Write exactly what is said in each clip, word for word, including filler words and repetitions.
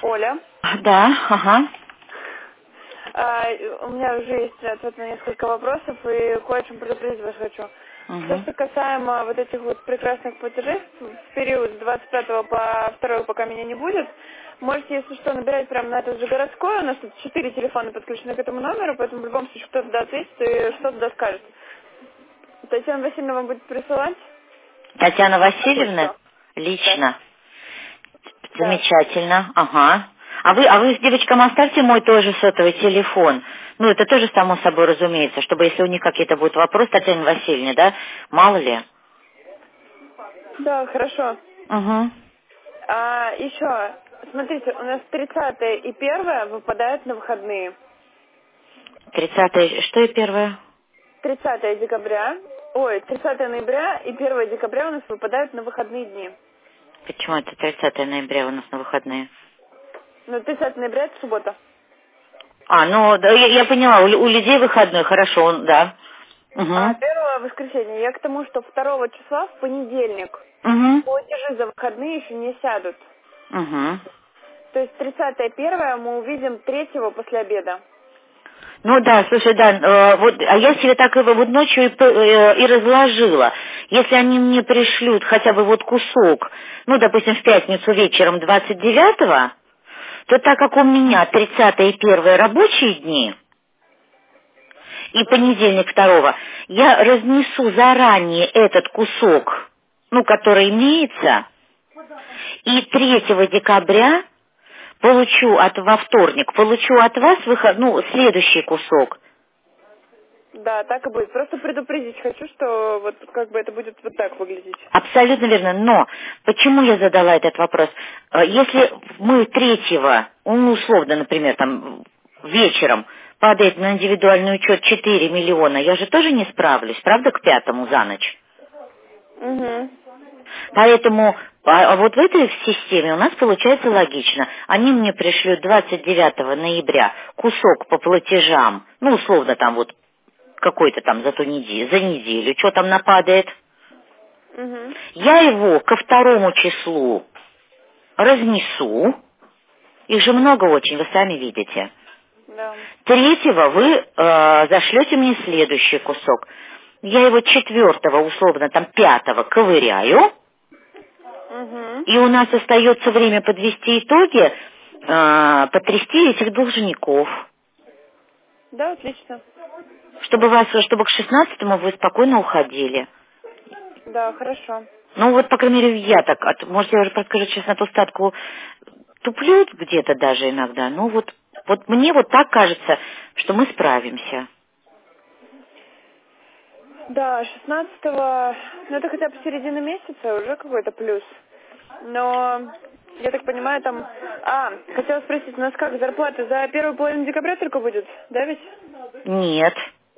Оля. Да, ага. А, у меня уже есть ответ на несколько вопросов, и кое о чем предупредить вас хочу. Все, Угу. что касаемо вот этих вот прекрасных платежей в период с двадцать пятого по второе, пока меня не будет, можете, если что, набирать прямо на этот же городской. У нас тут четыре телефона подключены к этому номеру, поэтому в любом случае кто-то туда ответит и что-то туда скажет. Татьяна Васильевна вам будет присылать Татьяна на Васильевна? почту. Да. Лично. Да. Замечательно, ага. А вы, а вы с девочкам оставьте мой тоже сотовый телефон. Ну, это тоже само собой разумеется, чтобы если у них какие-то будут вопросы, Татьяне Васильевне, да, мало ли. Да, хорошо. Угу. А, еще, смотрите, у нас тридцатое и первое выпадают на выходные. тридцатое, что и первое? тридцатое декабря, ой, тридцатое ноября и первое декабря у нас выпадают на выходные дни. Почему это тридцатое ноября у нас на выходные? Ну, тридцатое ноября это суббота. А, ну, да, я, я поняла, у, лю- у людей выходной, хорошо, он, да. А Угу. первое воскресенье, я к тому, что второго числа в понедельник Угу. платежи за выходные еще не сядут. Угу. То есть тридцатое первое мы увидим третьего после обеда. Ну да, слушай, да, э, вот, а я себе так и вот ночью и, п- э, и разложила. Если они мне пришлют хотя бы вот кусок, ну, допустим, в пятницу вечером двадцать девятого, то так как у меня тридцатое и первое рабочие дни, и Мгм. понедельник второго, я разнесу заранее этот кусок, ну, который имеется, и третьего декабря получу от, во вторник, получу от вас выход, ну, следующий кусок. Да, так и будет. Просто предупредить хочу, что вот как бы это будет вот так выглядеть. Абсолютно верно. Но почему я задала этот вопрос? Э, Если мы третьего, ну, условно, например, там вечером падает на индивидуальный учет четыре миллиона, я же тоже не справлюсь, правда, к пятому за ночь? Угу. Поэтому а а вот в этой системе у нас получается логично. Они мне пришлют двадцать девятого ноября кусок по платежам, ну, условно, там вот какой-то там за ту неделю, за неделю, что там нападает. Угу. Я его ко второму числу разнесу. Их же много очень, вы сами видите. Да. Третьего вы э, зашлете мне следующий кусок. Я его четвертого, условно, там пятого ковыряю. Угу. И у нас остается время подвести итоги, э, потрясти этих должников. Да, отлично. Чтобы вас, чтобы к шестнадцатому вы спокойно уходили. Да, хорошо. Ну вот, по крайней мере, я так, а то, может, я уже, подскажу честно, ту статку туплю где-то даже иногда. Ну вот, вот мне вот так кажется, что мы справимся. Да, шестнадцатого, ну это хотя бы середина месяца, уже какой-то плюс. Но, я так понимаю, там... А, хотела спросить, у нас как, зарплата за первую половину декабря только будет, да ведь? Нет,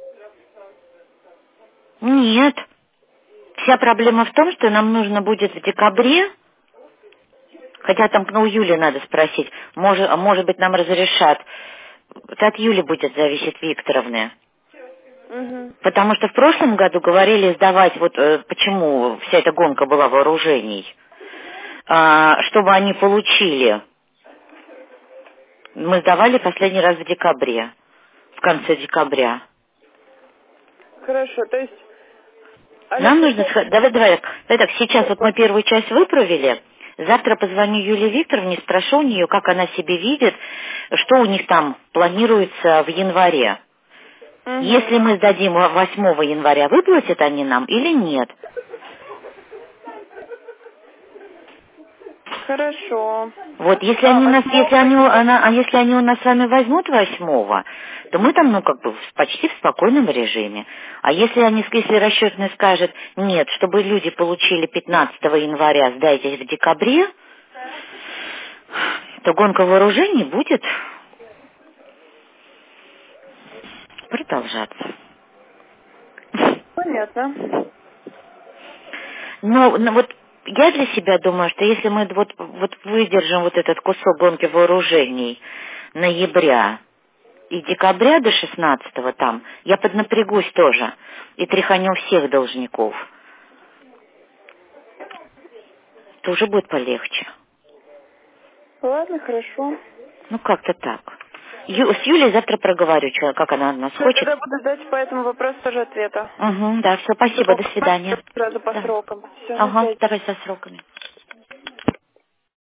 нет. Вся проблема в том, что нам нужно будет в декабре, хотя там, ну, у Юли надо спросить, может, а может быть, нам разрешат. Это от Юли будет зависеть, Викторовны. Угу. Потому что в прошлом году говорили сдавать, вот э, почему вся эта гонка была вооружений, а, чтобы они получили. Мы сдавали последний раз в декабре, в конце декабря. Хорошо, то есть... Алло, Нам нужно... получается... сх- Давай, давай, так, давай так, сейчас вот мы Ой. первую часть выправили. Завтра позвоню Юлии Викторовне, спрошу у нее, как она себе видит, что у них там планируется в январе. Если Угу. мы сдадим восьмого января, выплатят они нам или нет? Хорошо. Вот, если А, они у нас, если восьмого они, у- января. она, а если они у нас с вами возьмут восьмого, то мы там, ну, как бы, в- почти в спокойном режиме. А если они, с- если расчетный скажет, нет, чтобы люди получили пятнадцатого января, сдайтесь в декабре, то гонка вооружений будет продолжаться. Понятно. Но, ну, вот я для себя думаю, что если мы вот, вот выдержим вот этот кусок гонки вооружений ноября и декабря до шестнадцатого там, я поднапрягусь тоже и тряханем всех должников, то уже будет полегче. Ладно, хорошо. Ну, как-то так. Ю- с Юлей завтра проговорю, чё- как она от нас Всё, хочет. тогда буду ждать по этому вопросу тоже ответа. Угу, да, все, спасибо, до свидания. Сразу по Да. срокам. Все, на Ага, связи. давай со сроками.